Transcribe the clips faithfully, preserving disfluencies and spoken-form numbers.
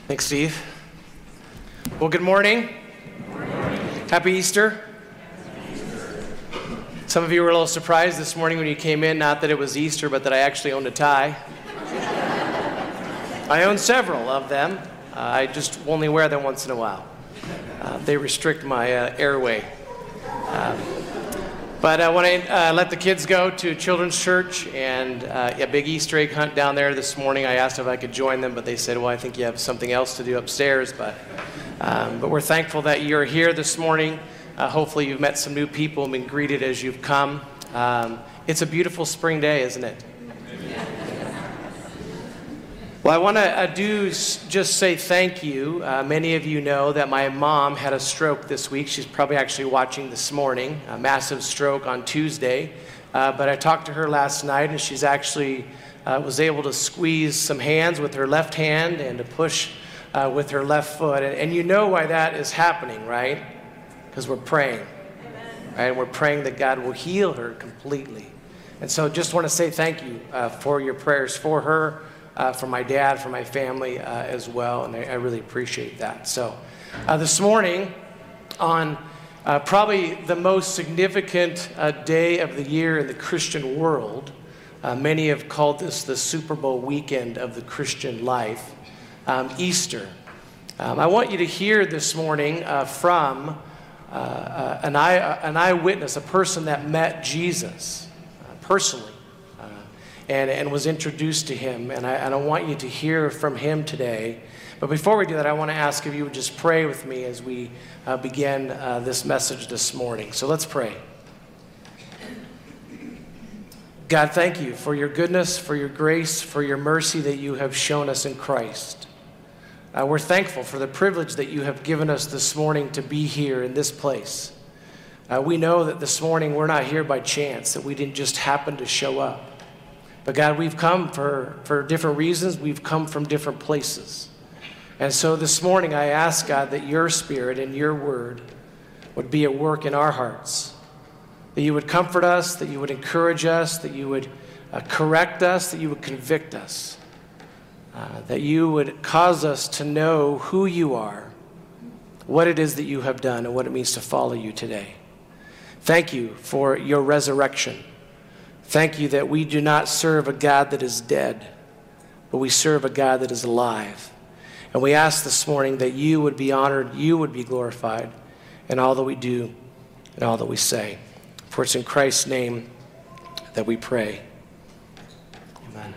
Thanks, Steve. Well, good morning. Good morning. Happy Easter. Some of you were a little surprised this morning when you came in, not that it was Easter, but that I actually owned a tie. I own several of them. Uh, I just only wear them once in a while. Uh, they restrict my uh, airway. Uh, but uh, when I uh, let the kids go to Children's Church and uh, a big Easter egg hunt down there this morning, I asked if I could join them, but they said, well, I think you have something else to do upstairs. But, um, but we're thankful that you're here this morning. Uh, hopefully you've met some new people and been greeted as you've come. Um, it's a beautiful spring day, isn't it? Well, I want to uh, do s- just say thank you. Uh, many of you know that my mom had a stroke this week. She's probably actually watching this morning, a massive stroke on Tuesday. Uh, but I talked to her last night, and she's actually uh, was able to squeeze some hands with her left hand and to push uh, with her left foot. And, and you know why that is happening, right? Because we're praying, right? And we're praying that God will heal her completely. And so just want to say thank you uh, for your prayers for her. Uh, for my dad, for my family uh, as well, and I, I really appreciate that. So uh, this morning, on uh, probably the most significant uh, day of the year in the Christian world, uh, many have called this the Super Bowl weekend of the Christian life, um, Easter. Um, I want you to hear this morning uh, from uh, uh, an, eye, uh, an eyewitness, a person that met Jesus uh, personally. And, and was introduced to him. And I, and I want you to hear from him today. But before we do that, I want to ask if you would just pray with me as we uh, begin uh, this message this morning. So let's pray. God, thank you for your goodness, for your grace, for your mercy that you have shown us in Christ. Uh, we're thankful for the privilege that you have given us this morning to be here in this place. Uh, we know that this morning we're not here by chance, that we didn't just happen to show up. But God, we've come for, for different reasons. We've come from different places. And so this morning I ask, God, that your Spirit and your word would be at work in our hearts. That you would comfort us, that you would encourage us, that you would uh, correct us, that you would convict us. Uh, that you would cause us to know who you are, what it is that you have done, and what it means to follow you today. Thank you for your resurrection. Thank you that we do not serve a God that is dead, but we serve a God that is alive. And we ask this morning that you would be honored, you would be glorified in all that we do and all that we say. For it's in Christ's name that we pray. Amen.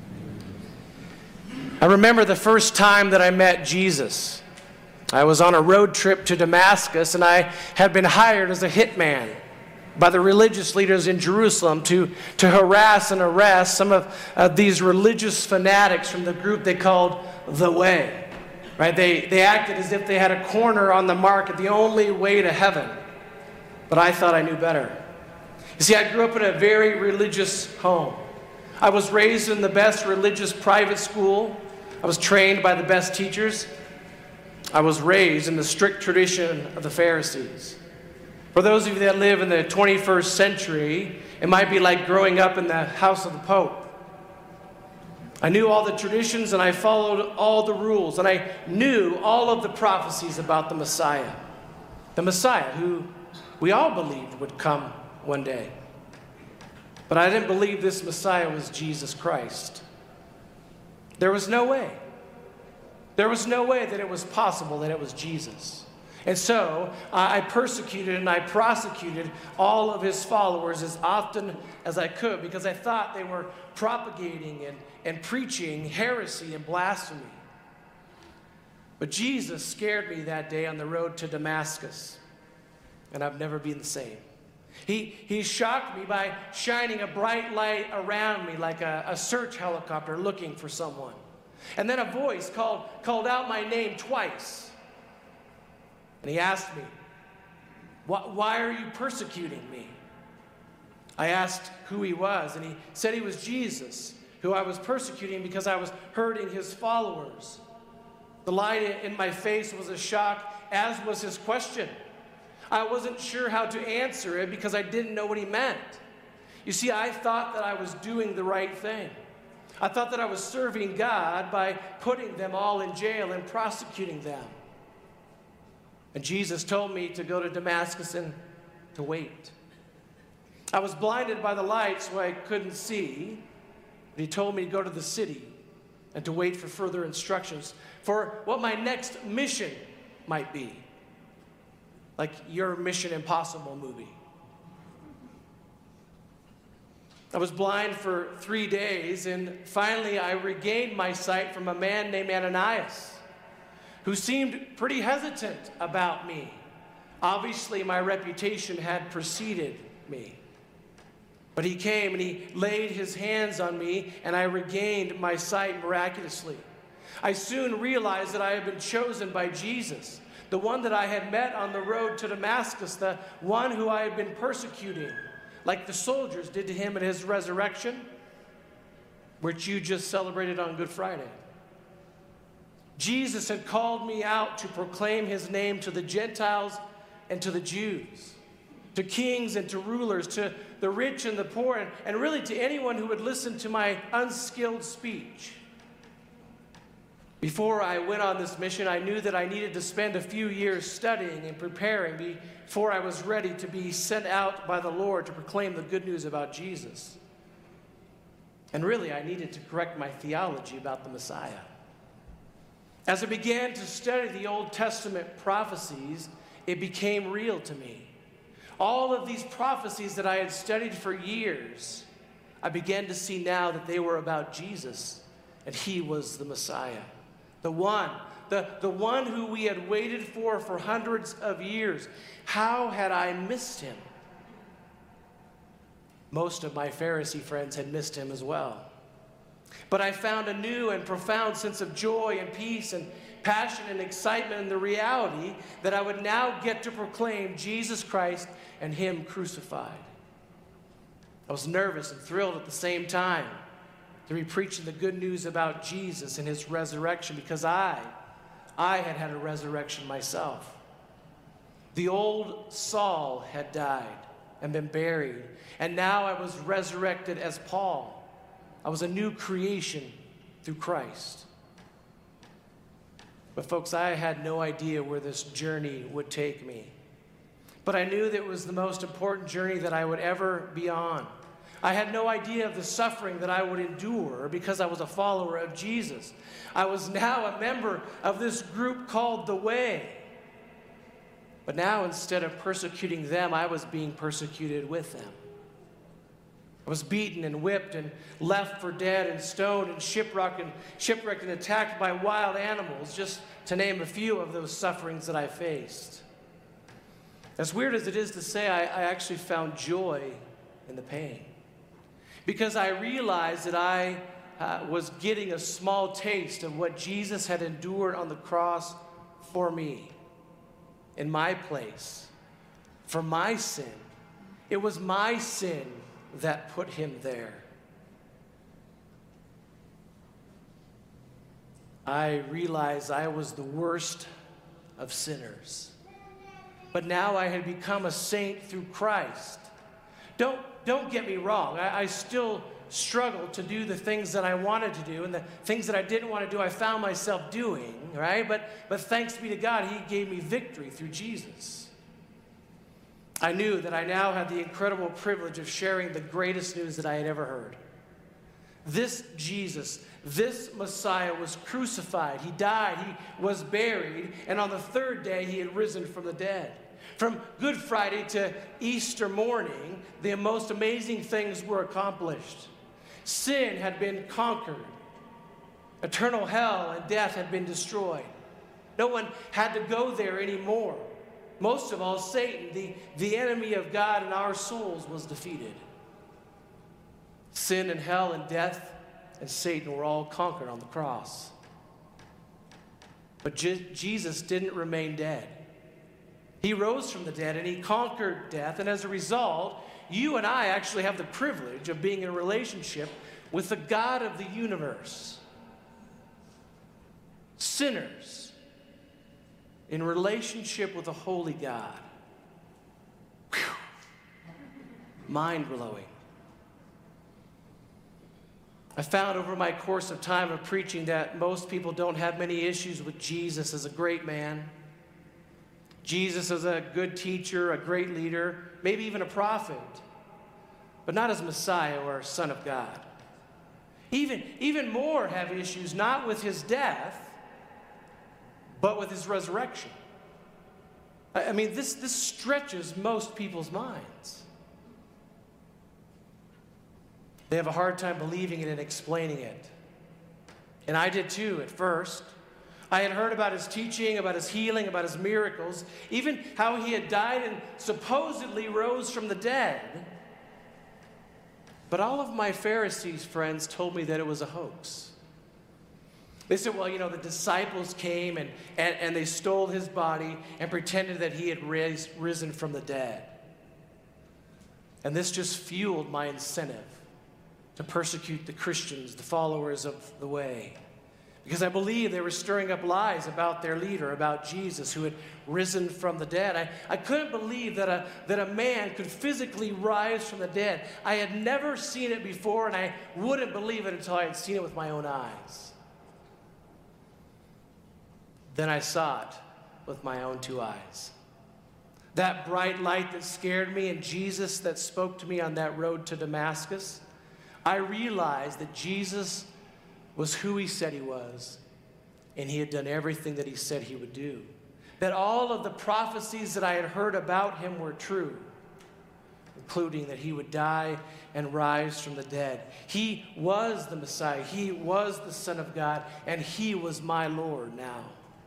I remember the first time that I met Jesus. I was on a road trip to Damascus, and I had been hired as a hitman by the religious leaders in Jerusalem to, to harass and arrest some of uh, these religious fanatics from the group they called The Way. Right? They, they acted as if they had a corner on the market, the only way to heaven. But I thought I knew better. You see, I grew up in a very religious home. I was raised in the best religious private school. I was trained by the best teachers. I was raised in the strict tradition of the Pharisees. For those of you that live in the twenty-first century, it might be like growing up in the house of the Pope. I knew all the traditions and I followed all the rules, and I knew all of the prophecies about the Messiah. The Messiah who we all believed would come one day. But I didn't believe this Messiah was Jesus Christ. There was no way. There was no way that it was possible that it was Jesus. And so uh, I persecuted and I prosecuted all of his followers as often as I could because I thought they were propagating and, and preaching heresy and blasphemy. But Jesus scared me that day on the road to Damascus, and I've never been the same. He, he shocked me by shining a bright light around me like a, a search helicopter looking for someone. And then a voice called, called out my name twice. And he asked me, why are you persecuting me? I asked who he was, and he said he was Jesus, who I was persecuting because I was hurting his followers. The light in my face was a shock, as was his question. I wasn't sure how to answer it because I didn't know what he meant. You see, I thought that I was doing the right thing. I thought that I was serving God by putting them all in jail and prosecuting them. And Jesus told me to go to Damascus and to wait. I was blinded by the light, so I couldn't see. But he told me to go to the city and to wait for further instructions for what my next mission might be. Like your Mission Impossible movie. I was blind for three days, and finally I regained my sight from a man named Ananias, who seemed pretty hesitant about me. Obviously, my reputation had preceded me. But he came and he laid his hands on me, and I regained my sight miraculously. I soon realized that I had been chosen by Jesus, the one that I had met on the road to Damascus, the one who I had been persecuting, like the soldiers did to him at his resurrection, which you just celebrated on Good Friday. Jesus had called me out to proclaim his name to the Gentiles and to the Jews, to kings and to rulers, to the rich and the poor, and, and really to anyone who would listen to my unskilled speech. Before I went on this mission, I knew that I needed to spend a few years studying and preparing before I was ready to be sent out by the Lord to proclaim the good news about Jesus. And really, I needed to correct my theology about the Messiah. As I began to study the Old Testament prophecies, it became real to me. All of these prophecies that I had studied for years, I began to see now that they were about Jesus, and he was the Messiah. The one, the, the one who we had waited for for hundreds of years. How had I missed him? Most of my Pharisee friends had missed him as well. But I found a new and profound sense of joy and peace and passion and excitement in the reality that I would now get to proclaim Jesus Christ and him crucified. I was nervous and thrilled at the same time to be preaching the good news about Jesus and his resurrection, because I, I had had a resurrection myself. The old Saul had died and been buried, and now I was resurrected as Paul. I was a new creation through Christ. But folks, I had no idea where this journey would take me. But I knew that it was the most important journey that I would ever be on. I had no idea of the suffering that I would endure because I was a follower of Jesus. I was now a member of this group called The Way. But now, instead of persecuting them, I was being persecuted with them. I was beaten and whipped and left for dead and stoned and shipwrecked and, shipwrecked and attacked by wild animals, just to name a few of those sufferings that I faced. As weird as it is to say, I, I actually found joy in the pain. Because I realized that I uh, was getting a small taste of what Jesus had endured on the cross for me, in my place, for my sin. It was my sin that put him there. I realized I was the worst of sinners. But now I had become a saint through Christ. Don't, don't get me wrong. I, I still struggled to do the things that I wanted to do, and the things that I didn't want to do, I found myself doing, right? But, but thanks be to God, he gave me victory through Jesus. I knew that I now had the incredible privilege of sharing the greatest news that I had ever heard. This Jesus, this Messiah was crucified. He died, he was buried, and on the third day he had risen from the dead. From Good Friday to Easter morning, the most amazing things were accomplished. Sin had been conquered. Eternal hell and death had been destroyed. No one had to go there anymore. Most of all, Satan, the, the enemy of God and our souls, was defeated. Sin and hell and death and Satan were all conquered on the cross. But Je- Jesus didn't remain dead. He rose from the dead and he conquered death. And as a result, you and I actually have the privilege of being in a relationship with the God of the universe. Sinners in relationship with a holy God. Whew. Mind-blowing. I found over my course of time of preaching that most people don't have many issues with Jesus as a great man, Jesus as a good teacher, a great leader, maybe even a prophet, but not as Messiah or Son of God. Even, even more have issues not with his death, but with his resurrection. I, I mean, this, this stretches most people's minds. They have a hard time believing it and explaining it. And I did too at first. I had heard about his teaching, about his healing, about his miracles, even how he had died and supposedly rose from the dead. But all of my Pharisees friends told me that it was a hoax. They said, well, you know, the disciples came and, and, and they stole his body and pretended that he had raised, risen from the dead. And this just fueled my incentive to persecute the Christians, the followers of the way. Because I believe they were stirring up lies about their leader, about Jesus, who had risen from the dead. I, I couldn't believe that a, that a man could physically rise from the dead. I had never seen it before, and I wouldn't believe it until I had seen it with my own eyes. Then I saw it with my own two eyes. That bright light that scared me and Jesus that spoke to me on that road to Damascus, I realized that Jesus was who he said he was, and he had done everything that he said he would do. That all of the prophecies that I had heard about him were true, including that he would die and rise from the dead. He was the Messiah. He was the Son of God, and he was my Lord now.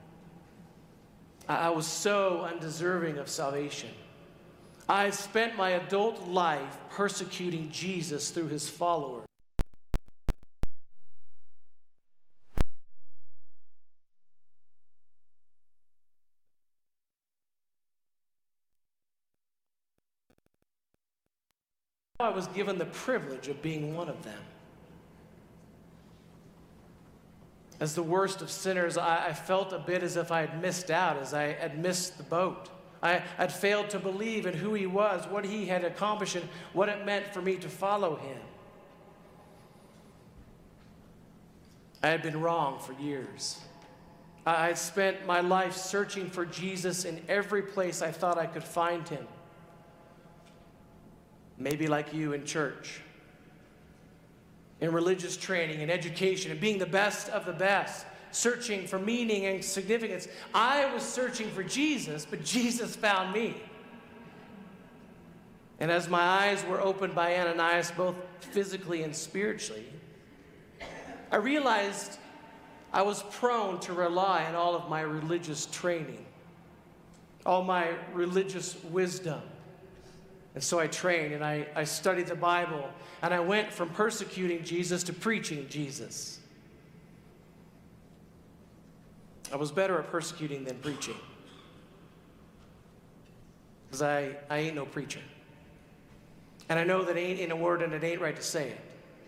I was so undeserving of salvation. I spent my adult life persecuting Jesus through his followers. I was given the privilege of being one of them. As the worst of sinners, I, I felt a bit as if I had missed out, as I had missed the boat. I had failed to believe in who he was, what he had accomplished, and what it meant for me to follow him. I had been wrong for years. I had spent my life searching for Jesus in every place I thought I could find him. Maybe like you in church, in religious training and education, and being the best of the best, searching for meaning and significance. I was searching for Jesus, but Jesus found me. And as my eyes were opened by Ananias, both physically and spiritually, I realized I was prone to rely on all of my religious training, all my religious wisdom. And so I trained and I, I studied the Bible, and I went from persecuting Jesus to preaching Jesus. I was better at persecuting than preaching, because I, I ain't no preacher. And I know that ain't in a word, and it ain't right to say it.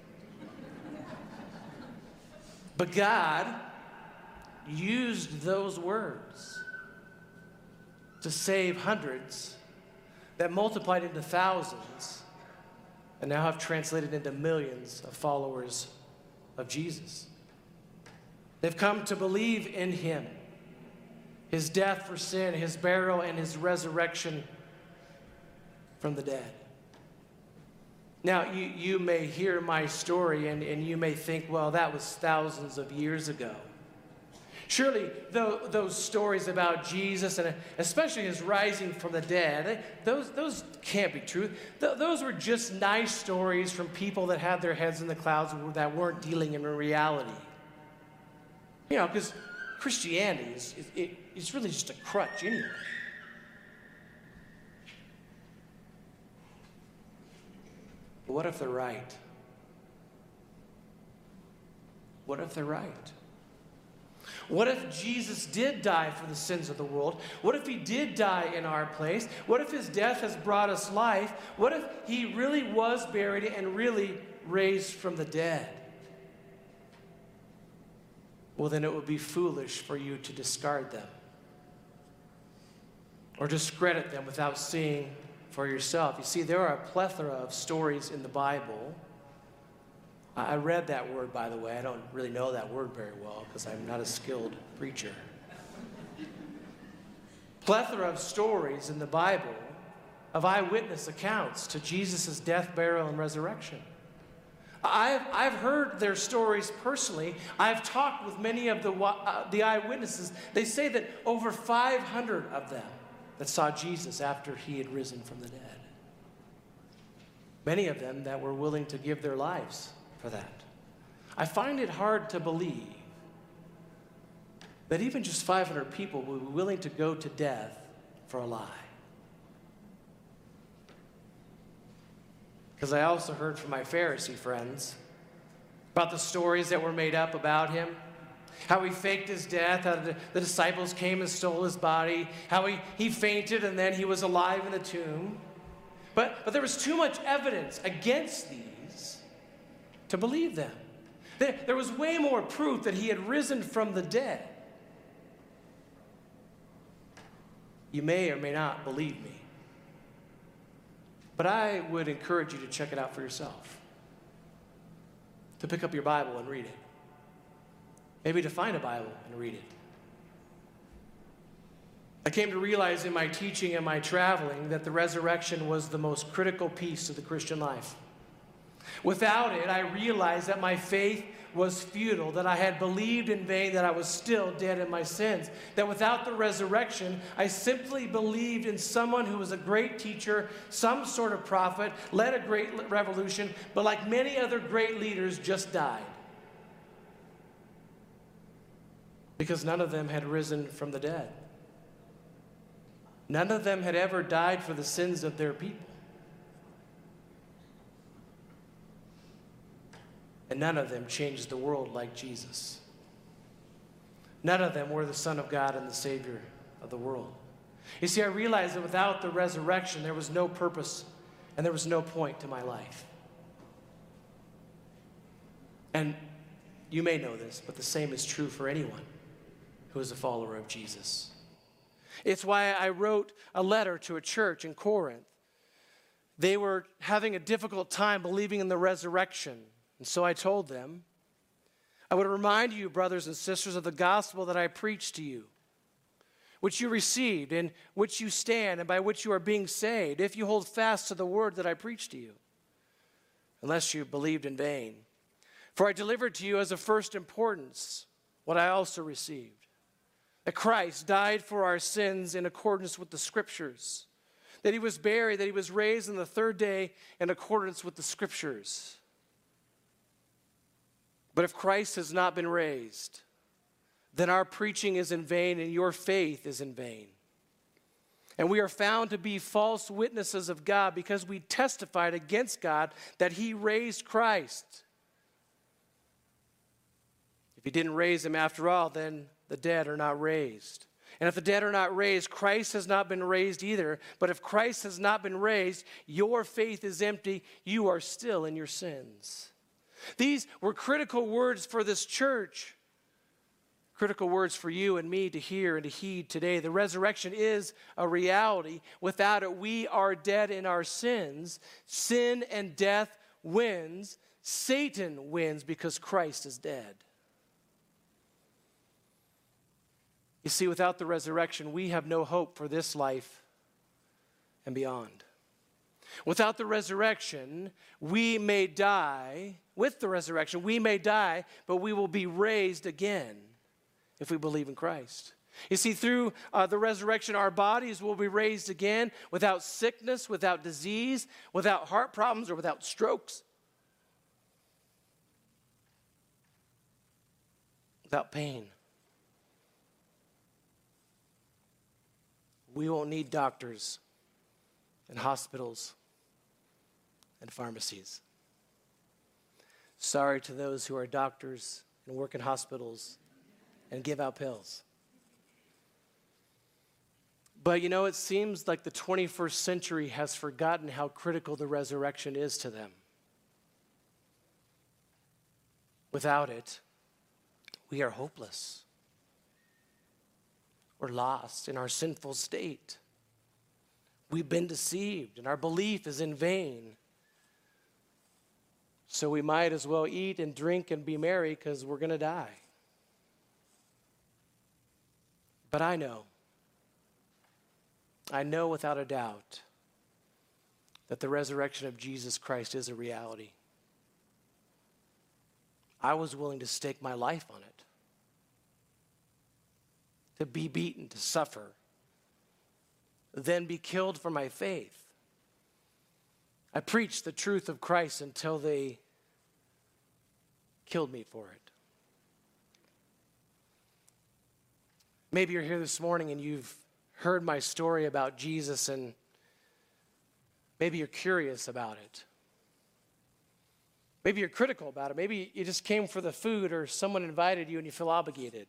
But God used those words to save hundreds that multiplied into thousands and now have translated into millions of followers of Jesus. They've come to believe in him, his death for sin, his burial, and his resurrection from the dead. Now, you, you may hear my story and, and you may think, well, that was thousands of years ago. Surely though, those stories about Jesus, and especially his rising from the dead, those, those can't be true. Th- those were just nice stories from people that had their heads in the clouds that weren't dealing in reality. You know, because Christianity is it, it's really just a crutch anyway. But what if they're right? What if they're right? What if Jesus did die for the sins of the world? What if he did die in our place? What if his death has brought us life? What if he really was buried and really raised from the dead? Well, then it would be foolish for you to discard them or discredit them without seeing for yourself. You see, there are a plethora of stories in the Bible I read that word, by the way. I don't really know that word very well because I'm not a skilled preacher. Plethora of stories in the Bible of eyewitness accounts to Jesus' death, burial, and resurrection. I've, I've heard their stories personally. I've talked with many of the, uh, the eyewitnesses. They say that over five hundred of them that saw Jesus after he had risen from the dead. Many of them that were willing to give their lives for that. I find it hard to believe that even just five hundred people would be willing to go to death for a lie. Because I also heard from my Pharisee friends about the stories that were made up about him, how he faked his death, how the, the disciples came and stole his body, how he, he fainted and then he was alive in the tomb. But, but there was too much evidence against these to believe them. There, there was way more proof that he had risen from the dead. You may or may not believe me, but I would encourage you to check it out for yourself, to pick up your Bible and read it. Maybe to find a Bible and read it. I came to realize in my teaching and my traveling that the resurrection was the most critical piece of the Christian life. Without it, I realized that my faith was futile, that I had believed in vain, that I was still dead in my sins. That without the resurrection, I simply believed in someone who was a great teacher, some sort of prophet, led a great revolution, but like many other great leaders, just died. Because none of them had risen from the dead. None of them had ever died for the sins of their people. And none of them changed the world like Jesus. None of them were the Son of God and the Savior of the world. You see, I realized that without the resurrection, there was no purpose and there was no point to my life. And you may know this, but the same is true for anyone who is a follower of Jesus. It's why I wrote a letter to a church in Corinth. They were having a difficult time believing in the resurrection. And so I told them, I would remind you, brothers and sisters, of the gospel that I preached to you, which you received, in which you stand, and by which you are being saved, if you hold fast to the word that I preached to you, unless you believed in vain. For I delivered to you as of first importance what I also received, that Christ died for our sins in accordance with the Scriptures, that he was buried, that he was raised on the third day in accordance with the Scriptures. But if Christ has not been raised, then our preaching is in vain and your faith is in vain. And we are found to be false witnesses of God because we testified against God that he raised Christ. If he didn't raise him after all, then the dead are not raised. And if the dead are not raised, Christ has not been raised either. But if Christ has not been raised, your faith is empty. You are still in your sins. These were critical words for this church. Critical words for you and me to hear and to heed today. The resurrection is a reality. Without it, we are dead in our sins. Sin and death wins. Satan wins because Christ is dead. You see, without the resurrection, we have no hope for this life and beyond. Without the resurrection, we may die. With the resurrection, we may die, but we will be raised again if we believe in Christ. You see, through uh, the resurrection, our bodies will be raised again without sickness, without disease, without heart problems, or without strokes, without pain. We won't need doctors and hospitals and pharmacies. Sorry to those who are doctors and work in hospitals and give out pills. But you know, it seems like the twenty-first century has forgotten how critical the resurrection is to them. Without it, we are hopeless. We're lost in our sinful state. We've been deceived and our belief is in vain. So we might as well eat and drink and be merry because we're going to die. But I know, I know without a doubt that the resurrection of Jesus Christ is a reality. I was willing to stake my life on it, to be beaten, to suffer, then be killed for my faith. I preached the truth of Christ until they killed me for it. Maybe you're here this morning and you've heard my story about Jesus and maybe you're curious about it. Maybe you're critical about it. Maybe you just came for the food or someone invited you and you feel obligated.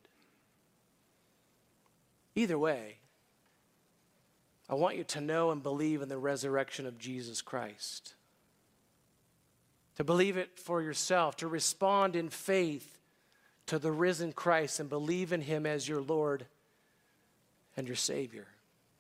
Either way, I want you to know and believe in the resurrection of Jesus Christ. To believe it for yourself, to respond in faith to the risen Christ and believe in him as your Lord and your Savior.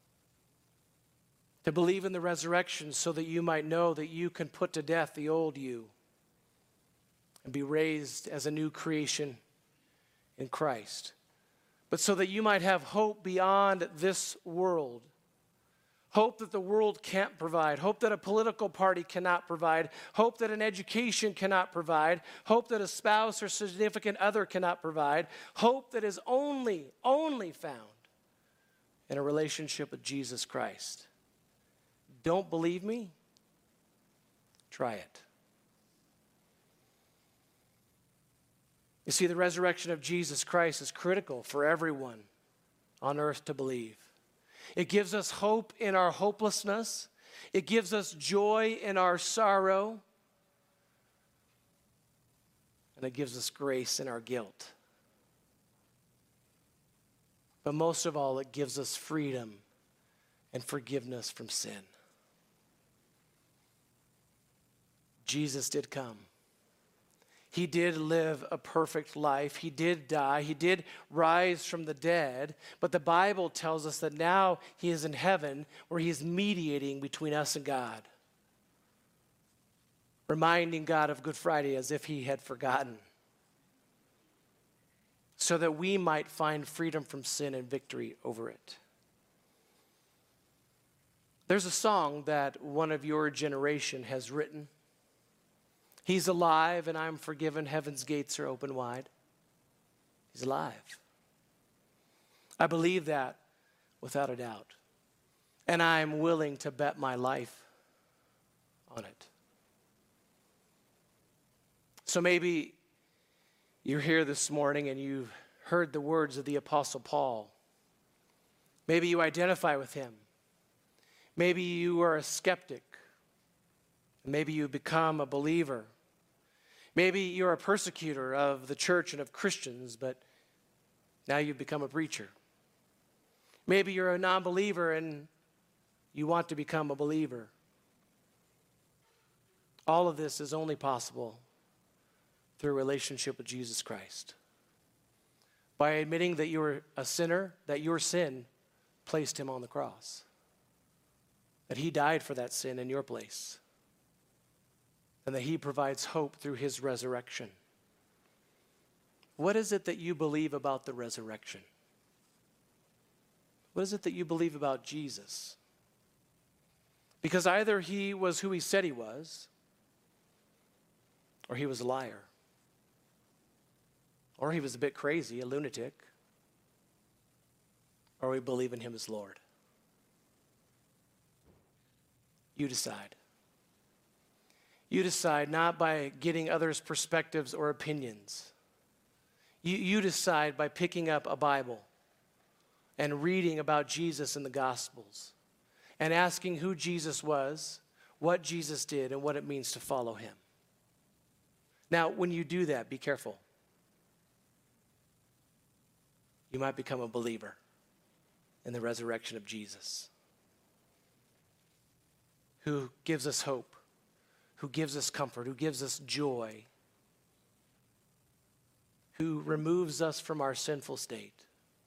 To believe in the resurrection so that you might know that you can put to death the old you and be raised as a new creation in Christ. But so that you might have hope beyond this world. Hope that the world can't provide. Hope that a political party cannot provide. Hope that an education cannot provide. Hope that a spouse or significant other cannot provide. Hope that is only, only found in a relationship with Jesus Christ. Don't believe me? Try it. You see, the resurrection of Jesus Christ is critical for everyone on earth to believe. It gives us hope in our hopelessness. It gives us joy in our sorrow. And it gives us grace in our guilt. But most of all, it gives us freedom and forgiveness from sin. Jesus did come. He did live a perfect life. He did die. He did rise from the dead. But the Bible tells us that now he is in heaven where he is mediating between us and God. Reminding God of Good Friday as if he had forgotten. So that we might find freedom from sin and victory over it. There's a song that one of your generation has written. He's alive and I'm forgiven. Heaven's gates are open wide. He's alive. I believe that without a doubt. And I'm willing to bet my life on it. So maybe you're here this morning and you've heard the words of the Apostle Paul. Maybe you identify with him. Maybe you are a skeptic. Maybe you become a believer. Maybe you're a persecutor of the church and of Christians, but now you've become a preacher. Maybe you're a non-believer and you want to become a believer. All of this is only possible through a relationship with Jesus Christ. By admitting that you're a sinner, that your sin placed him on the cross. That he died for that sin in your place. And that he provides hope through his resurrection. What is it that you believe about the resurrection? What is it that you believe about Jesus? Because either he was who he said he was, or he was a liar. Or he was a bit crazy, a lunatic, or we believe in him as Lord. You decide. You decide not by getting others' perspectives or opinions. You, you decide by picking up a Bible and reading about Jesus in the Gospels and asking who Jesus was, what Jesus did, and what it means to follow him. Now, when you do that, be careful. You might become a believer in the resurrection of Jesus, who gives us hope, who gives us comfort, who gives us joy, who removes us from our sinful state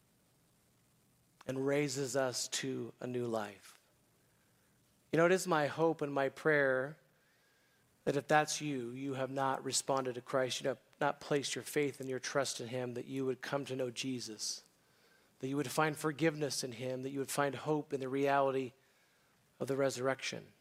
and raises us to a new life. You know, it is my hope and my prayer that if that's you, you have not responded to Christ, you have not placed your faith and your trust in him, that you would come to know Jesus, that you would find forgiveness in him, that you would find hope in the reality of the resurrection.